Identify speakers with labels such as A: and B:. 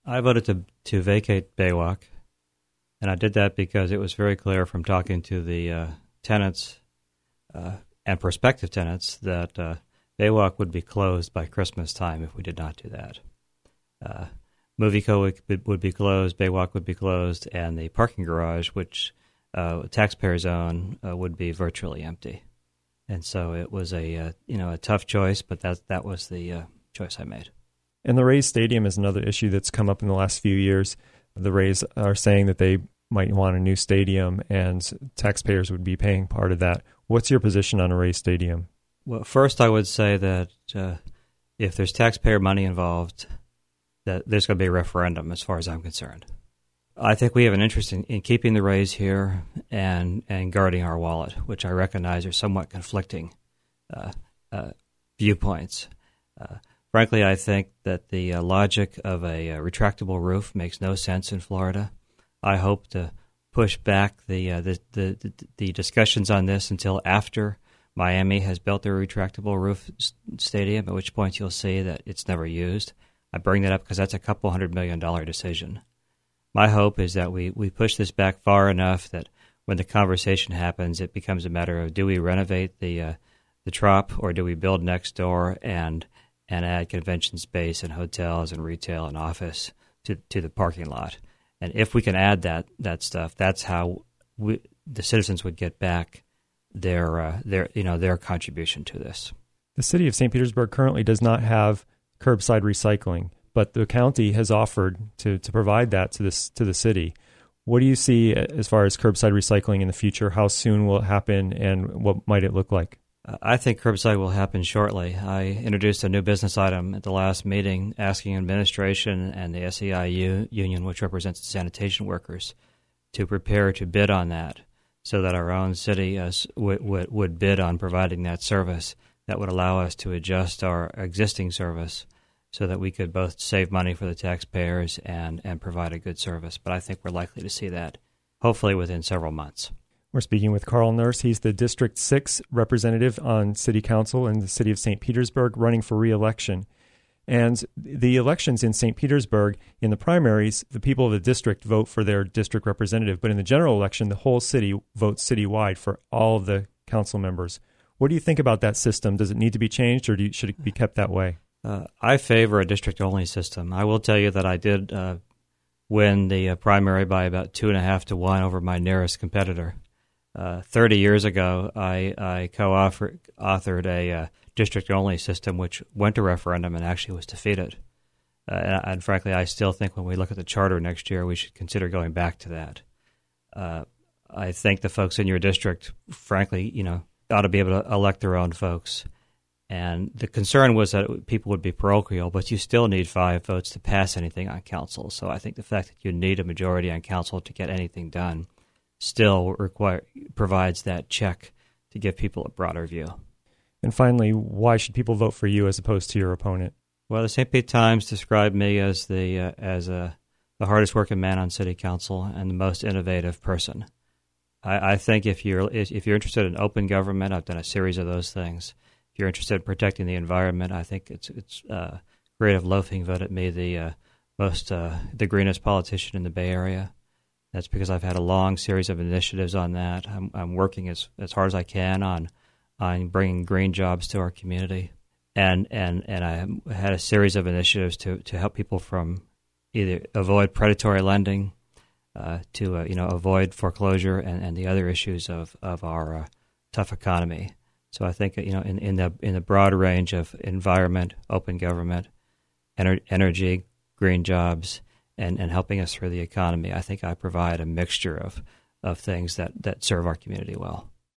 A: I voted to vacate Baywalk, and I did that because it was very clear from talking to the tenants and prospective tenants that Baywalk would be closed by Christmas time if we did not do that. Movieco would be closed, Baywalk would be closed, and the parking garage, which taxpayers own, would be virtually empty. And so it was a tough choice, but that was the choice I made.
B: And the Rays Stadium is another issue that's come up in the last few years. The Rays are saying that they might want a new stadium, and taxpayers would be paying part of that. What's your position on a Rays Stadium?
A: Well, first I would say that if there's taxpayer money involved, that there's going to be a referendum as far as I'm concerned. I think we have an interest in keeping the Rays here and guarding our wallet, which I recognize are somewhat conflicting viewpoints. Frankly, I think that the logic of a retractable roof makes no sense in Florida. I hope to push back the discussions on this until after Miami has built their retractable roof stadium, at which point you'll see that it's never used. I bring that up because that's a couple $100 million decision. My hope is that we push this back far enough that when the conversation happens, it becomes a matter of, do we renovate the Trop, or do we build next door and add convention space and hotels and retail and office to the parking lot? And if we can add that stuff, that's how the citizens would get back their contribution to this.
B: The city of St. Petersburg currently does not have curbside recycling, but the county has offered to provide that to the city. What do you see as far as curbside recycling in the future? How soon will it happen, and what might it look like?
A: I think curbside will happen shortly. I introduced a new business item at the last meeting asking administration and the SEIU union, which represents the sanitation workers, to prepare to bid on that so that our own city would bid on providing that service. That would allow us to adjust our existing service so that we could both save money for the taxpayers and provide a good service. But I think we're likely to see that hopefully within several months.
B: We're speaking with Carl Nurse. He's the District 6 representative on City Council in the city of St. Petersburg, running for re-election. And the elections in St. Petersburg, in the primaries, the people of the district vote for their district representative. But in the general election, the whole city votes citywide for all of the council members. What do you think about that system? Does it need to be changed, or should it be kept that way?
A: I favor a district-only system. I will tell you that I did win the primary by about 2.5 to 1 over my nearest competitor. 30 years ago, I co-authored a district-only system which went to referendum and actually was defeated. And frankly, I still think when we look at the charter next year, we should consider going back to that. I think the folks in your district, frankly, ought to be able to elect their own folks. And the concern was that people would be parochial, but you still need 5 votes to pass anything on council. So I think the fact that you need a majority on council to get anything done still provides that check to give people a broader view.
B: And finally, why should people vote for you as opposed to your opponent?
A: Well, the St. Pete Times described me as the hardest working man on city council and the most innovative person. I think if you're interested in open government, I've done a series of those things. If you're interested in protecting the environment, I think it's Creative Loafing voted me the greenest politician in the Bay Area. That's because I've had a long series of initiatives on that. I'm working as hard as I can on bringing green jobs to our community, and I had a series of initiatives to help people from either avoid predatory lending, to avoid foreclosure and the other issues of our tough economy. So I think in the broad range of environment, open government, energy, green jobs, and helping us through the economy, I think I provide a mixture of things that serve our community well.